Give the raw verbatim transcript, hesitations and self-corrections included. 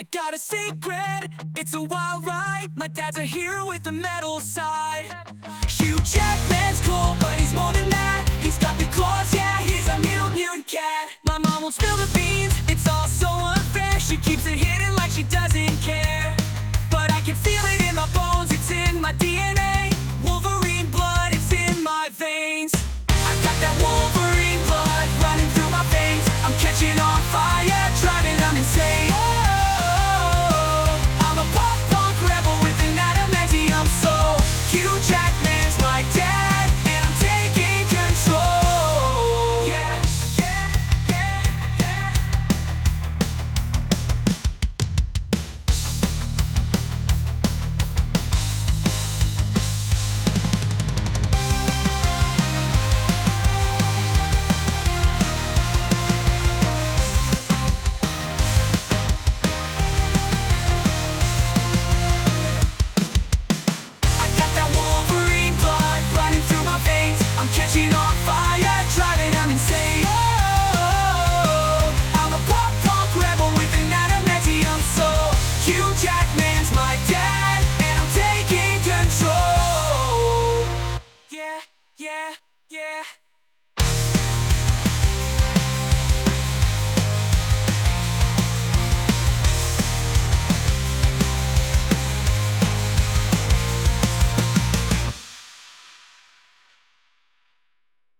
I got a secret, it's a wild ride. My dad's a hero with a metal side. Hugh Jackman's cool, but he's more than that. He's got the claws, yeah, he's a mutant, mutant cat. My mom won't spill the beans, it's all so unfair. She keeps it hidden like she does